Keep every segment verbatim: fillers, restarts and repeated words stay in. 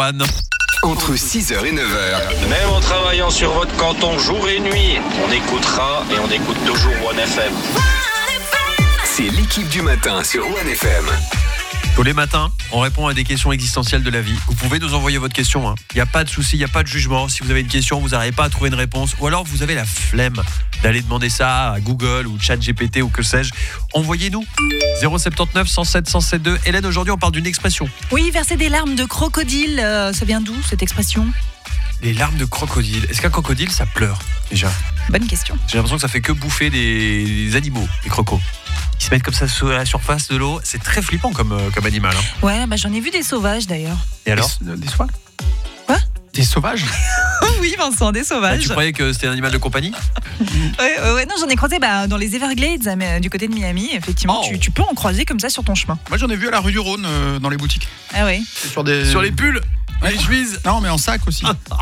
One. Entre six heures et neuf heures. Même en travaillant sur votre canton jour et nuit, on écoutera et on écoute toujours One F M. C'est l'équipe du matin sur One F M. Tous les matins, on répond à des questions existentielles de la vie. Vous pouvez nous envoyer votre question. Il hein. n'y a pas de souci, il n'y a pas de jugement. Si vous avez une question, vous n'arrivez pas à trouver une réponse, ou alors vous avez la flemme d'aller demander ça à Google ou ChatGPT ou que sais-je, envoyez-nous. zéro sept neuf, cent sept, cent sept deux. Hélène, aujourd'hui, on parle d'une expression. Oui, verser des larmes de crocodile. Euh, ça vient d'où, cette expression ? Les larmes de crocodile. Est-ce qu'un crocodile, ça pleure, déjà ? Bonne question. J'ai l'impression que ça fait que bouffer des, des animaux, les crocos. Ils se mettent comme ça sur la surface de l'eau. C'est très flippant comme, euh, comme animal. Hein. Ouais, bah j'en ai vu des sauvages d'ailleurs. Et alors ? Des, des sauvages ? Quoi ? Des sauvages ? Oui, Vincent, des Bah, sauvages. tu croyais que c'était un animal de compagnie ? Ouais, ouais, ouais, non, j'en ai croisé bah, dans les Everglades, euh, du côté de Miami. Effectivement, Oh. tu, tu peux en croiser comme ça sur ton chemin. Moi j'en ai vu à la rue du Rhône euh, dans les boutiques. Ah oui. Sur, des... Sur les pulls, Ouais. les chemises. Non mais en sac aussi.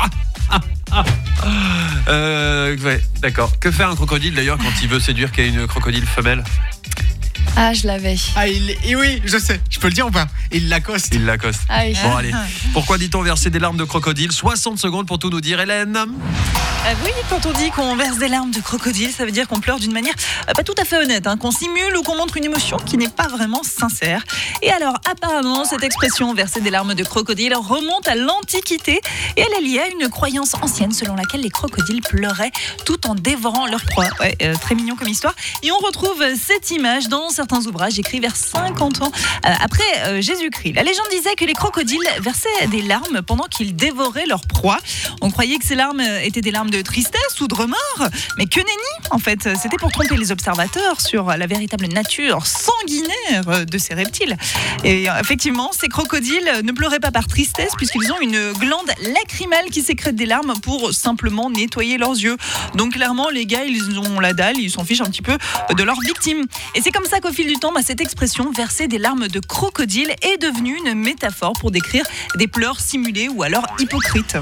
Euh, ouais, d'accord. Que fait un crocodile d'ailleurs quand il veut séduire qu'il y a une crocodile femelle ? Ah, je l'avais. Ah il... Et oui, je sais, je peux le dire ou pas ? Il l'accoste. Il l'accoste. Ah oui. Bon allez, pourquoi dit-on verser des larmes de crocodile ? soixante secondes pour tout nous dire, Hélène. Euh, oui, quand on dit qu'on verse des larmes de crocodile, ça veut dire qu'on pleure d'une manière euh, pas tout à fait honnête, hein, qu'on simule ou qu'on montre une émotion qui n'est pas vraiment sincère. Et alors, apparemment, cette expression verser des larmes de crocodile remonte à l'Antiquité et elle est liée à une croyance ancienne selon laquelle les crocodiles pleuraient tout en dévorant leur proie. Ouais, euh, très mignon comme histoire. Et on retrouve cette image dans certains ouvrages écrits vers cinquante ans euh, après euh, Jésus-Christ. La légende disait que les crocodiles versaient des larmes pendant qu'ils dévoraient leur proie. On croyait que ces larmes étaient des larmes de tristesse ou de remords, mais que nenni en fait. C'était pour tromper les observateurs sur la véritable nature sanguinaire de ces reptiles. Et effectivement, ces crocodiles ne pleuraient pas par tristesse puisqu'ils ont une glande lacrymale qui sécrète des larmes pour simplement nettoyer leurs yeux. Donc clairement, les gars, ils ont la dalle, ils s'en fichent un petit peu de leurs victimes. Et c'est comme ça qu'au fil du temps, bah, cette expression verser des larmes de crocodile est devenue une métaphore pour décrire des pleurs simulés ou alors hypocrites.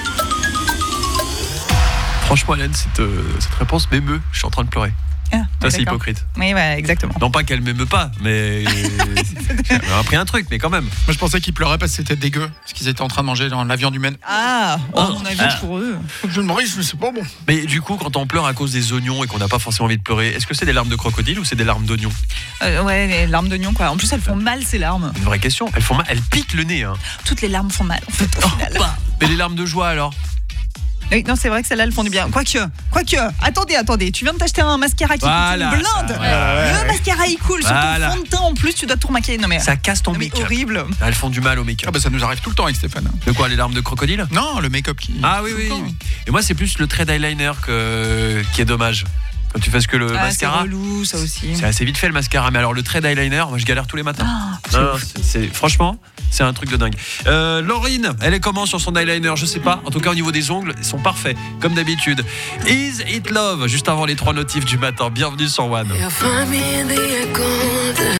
Franchement, Hélène, cette, euh, cette réponse m'émeut. Je suis en train de pleurer. Ah, Ça, c'est d'accord. hypocrite. Oui, ouais, exactement. Non pas qu'elle m'aime pas, mais j'avais appris un truc, mais quand même. Moi je pensais qu'ils pleuraient parce que c'était dégueu, parce qu'ils étaient en train de manger dans la viande humaine. Ah, oh, Oh, mon avis ah. pour eux. Je me je sais pas bon. Mais du coup, quand on pleure à cause des oignons et qu'on n'a pas forcément envie de pleurer, est-ce que c'est des larmes de crocodile ou c'est des larmes d'oignon ? Euh, ouais, les larmes d'oignon, quoi. En plus, elles font mal, ces larmes. Une vraie question. Elles font mal, elles piquent le nez. Hein. Toutes les larmes font mal, en fait, au final. Bah, mais les larmes de joie alors ? Oui, non, c'est vrai que celles-là, elles font du bien. Quoique, quoique, attendez, attendez, tu viens de t'acheter un mascara qui Voilà, coûte une blinde. ça, voilà, Le mascara, il coule Voilà. sur ton fond de teint en plus, tu dois tout remaquiller. Non, mais, Ça casse ton non, mais make-up. horrible. Elles font du mal au Ah make-up. bah ça nous arrive tout le temps avec Stéphane. De quoi, les larmes de crocodile ? Non, le make-up qui... Ah oui, tout le oui, temps. oui. Et moi, c'est plus le trait d'eyeliner que... qui est dommage. Quand tu fais ce que le Ah, c'est mascara. relou, ça aussi. C'est assez vite fait le mascara, mais alors le trait d'eyeliner, moi je galère tous les matins. Ah, Non, non, c'est, c'est- franchement, c'est un truc de dingue. Euh, Laurine, elle est comment sur son eyeliner ? Je sais pas. En tout cas, au niveau des ongles, ils sont parfaits, comme d'habitude. Is It Love, juste avant les trois notifs du matin. Bienvenue sur One.